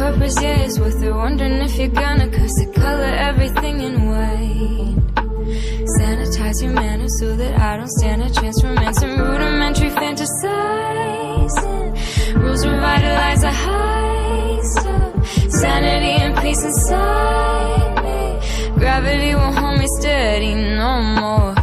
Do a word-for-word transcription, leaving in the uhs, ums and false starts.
purpose, yeah, it's worth it. Wondering if you're gonna curse it, color everything in white. Sanitize your manners so that I don't stand a chance. Romancing rudimentary fantasizing. Rules revitalize a heist of sanity and peace inside me. Gravity won't hold me steady no more.